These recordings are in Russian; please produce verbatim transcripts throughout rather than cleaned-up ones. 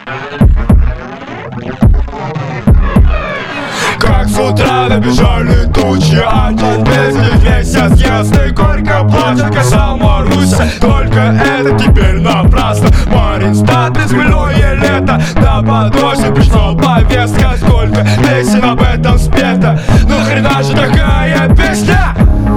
Как с утра набежали тучи, один месяц, месяц ясный, горько плачет, касал Маруся. Только это теперь напрасно. Парень статный, хмельное лето, на подошве пришла повестка. Сколько песен об этом спето, ну хрена же такая песня.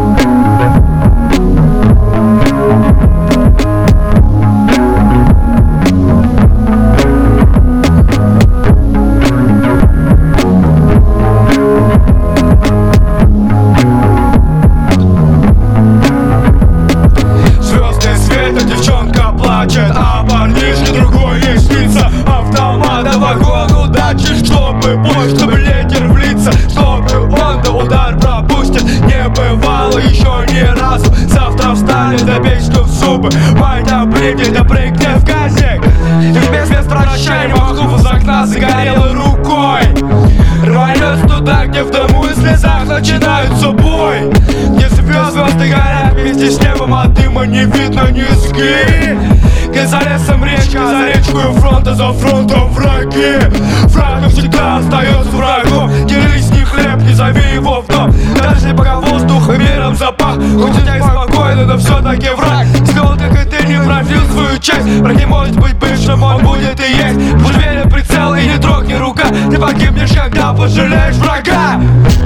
А парнишке другой ей снится. Автомат, вагон удачи, чтобы бой, чтобы летер влиться, чтобы он до удар пропустит. Не бывало еще ни разу. Завтра встанет, да печку в зубы. Мать обрыгнет, да прыгнет в газик. И вместо прощания махнув из окна загорелой рукой рванется туда, где в дыму и слезах начинается бой. Где звезды горят вместе с небом, а дыма не видно низги. Где за лесом речка, за речкою фронта, за фронтом враги. Враг навсегда остается врагом. Делись не хлеб, не зови его в дом. Даже пока воздух и миром запах, хоть у тебя и спокойно, но все-таки враг. Сделал, как и ты, не проявил свою честь. Враг не может быть бывшим, он будет и есть. Будь верен прицел и не трогни рука. Ты погибнешь, когда пожалеешь врага.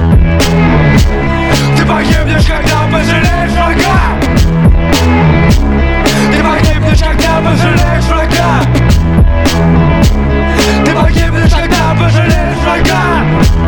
Ты погибнешь, когда пожалеешь врага. Ты погибнешь, когда пожалеешь врага. Ты погибнешь, когда пожалеешь врага.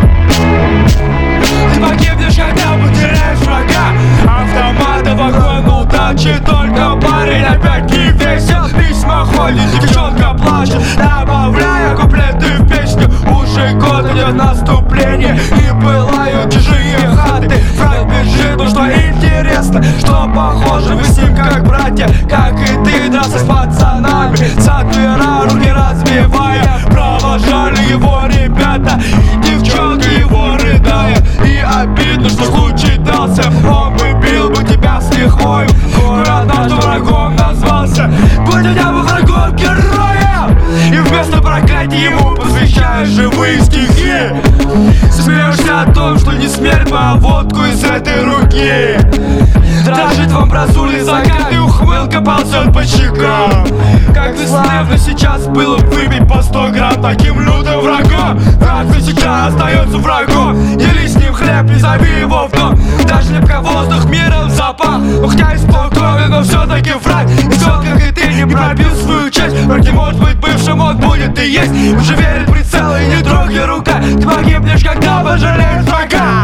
Ты погибнешь, когда потеряешь врага. Автоматы, вагон удачи, только парень опять не весел. Письма ходит, девчонка плачет, добавляя куплеты в песню. Уже год идет наступление, и пылают чужие хаты. Враг бежит, ну что интересно, что похоже вы с ним как братья, как и ты, дрался с пацанами, за двера руки разбивая. Провожали его ребята, девчонка его рыдая. И обидно, что случай дался, он бы бил бы тебя с лихвой. Город наш врагом назвался, будь у тебя бы врагом героем. И вместо проклятия ему посвящаешь живые стихи. Смеешься о том, что не смерть, а водку из этой руки. Дрожит в амбразуре закат, и ухмылка ползет по щекам. Как бесславно сейчас было выпить по сто грамм таким лютым врагом. Враг всегда остается врагом. Дели с ним хлеб, не зови его в дом. Даже лепка воздух миром запах. Хотя и спокойно, но все-таки враг. И все, как и ты, не пробил свою честь. Враг не может быть бывшим, он будет и есть. Уже верит прицел и не трогай рука. Ты погибнешь, когда пожалеешь врага.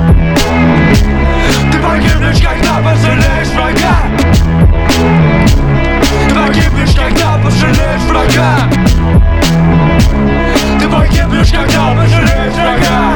Ты погибнешь, когда пожалеешь врага. Ты погибнешь, когда пожалеешь врага. Ты погибнешь, когда пожалеешь врага.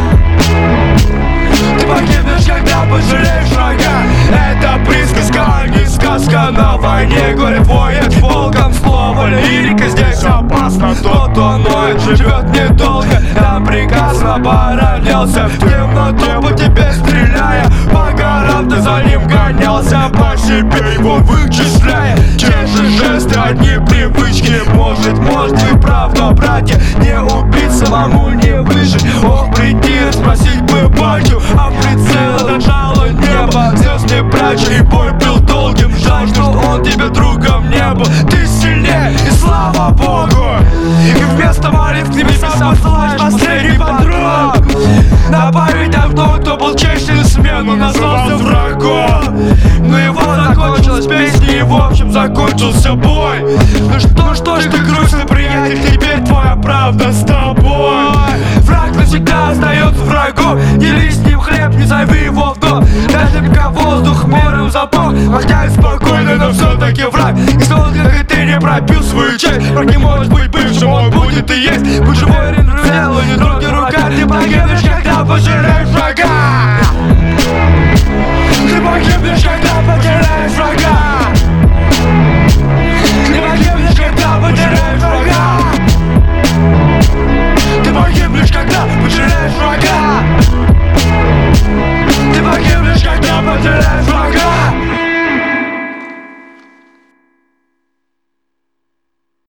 Ты погибнешь, когда пожалеешь врага. Это присказка, а не сказка. На войне горе воет волком. Слово лирика здесь опасно. Тот, кто ноет, живет недолго. Там приказ оборонялся, в темноту по тебе стреляя. По горам ты за ним гонялся, по себе его вычисляя. Те же жесты, одни привычки. Может, может и правда, братья, не убить, самому не выжить. Ох, прийти, спросить бы батю, а прицел нажало небо. Звезд не прячь, и бой был долгим. Жаль, что он тебе другом не был. Ты сильнее, и слава Богу. И вместо молитв к небесам посылаешь последний патрон. На память о том, кто был честен и смену назвался врагом. Но его закончилась песня, и в общем закончился бой. Ну что, что ж ты грустный, приятель, теперь твоя правда с тобой. Враг навсегда остается врагом. Дели с ним хлеб, не зови его в дом. Даже пока воздух миром запах. Хотя и спокойно, но все-таки враг. И снова, как и ты, не пропил свою честь. Враг не может быть бывшим, он будет и есть. Будь живой, ринрудел, и не трогай рука. Ты погибнешь, когда пожалеешь врага. Ты погибнешь, когда пожалеешь врага.